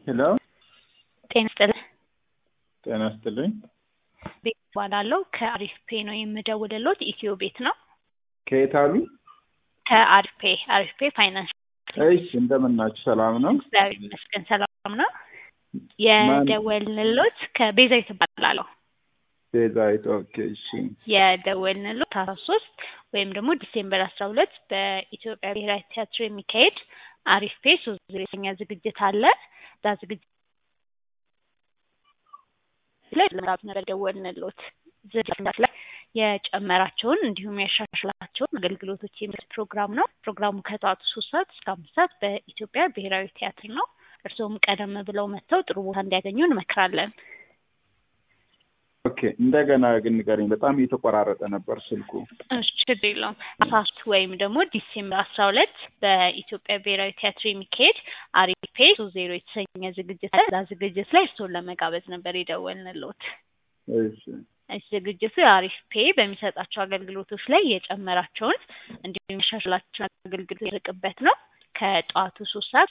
ሄሎ ጤና ይስጥልኝ ቤት ባላለው ከአሪፍ ፔ ነው የምደውልልዎት ኢትዮ ቤት ነው ከየት አሉ አሪፍ ፔ ፋይናንስ እሺ እንደምናችሁ ሰላም ነው እግዚአብሔር ይመስገን ሰላም ነው የደወልንልዎት ከቤዛዊት እባላለሁ ቤዛዊት ኦኬ እሺ የደወልንልዎት 13 ወይም ደግሞ ዲሴምበር 12 በኢትዮጵያ ብሔራዊ ቲያትር የሚካሄድ አሪፍ ፔ 3ኛ ዝግጅት አለ ዳ ዝግጅት ላይ ለምራብ ደወልንልዎት ዝግጅት ላይ የጨመራቸውን እንዲሁም ያሻሽላቸውን አገልግሎቶች የሚሰጥ ፕሮግራም ነው ፕሮግራሙ ከጠዋቱ 3 ሰዓት እስከ 5 ሰዓት በኢትዮጵያ ብሔራዊ ቲያትር ነው እርሶም ቀደም ብለው መጥተው ጥሩ ቦታ እንዲያገኙ እንመክራለን ኦኬ እንደገና ግን ንገረኝ በጣም እየተቆራረጠ ነበር ስልኩ እሺ ችግር አሳስት ወይም ደግሞ ዲሴምበር 12 በኢትዮጵያ ብሔራዊ ቲያትር የሚካሄድ አሪፍ ፔ 30 የተሰኘ ዝግጅት አለ ዛ ዝግጅት ላይ እርሶን ለመጋበዝ ነበር የደወልንልዎት እሺ ዝግጅቱ አሪፍ ፔ በሚሰጣቸው አገልግሎቶች ላይ የጨመራቸውን እንዲሁም የሚሻሽላቸውን አገልግሎት ይርቅበት ነው ከጠዋቱ 3 ሰዓት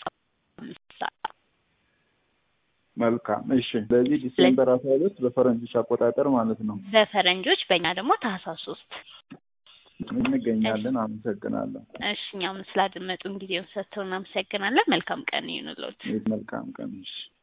መልካም እሺ ስለዚህ ዲሴምበር 12 በፈረንጆች አቆጣጠር ማለት ነው በፈረንጆች በእኛ ደግሞ ታህሳስ 3 እንገኛለን አመሰግናለሁ እሺ እኛም ስላደመጡን ጊዜውን ሰጥተውና አመሰግናለን መልካም ቀን ይሁንልዎት መልካም ቀን እሺ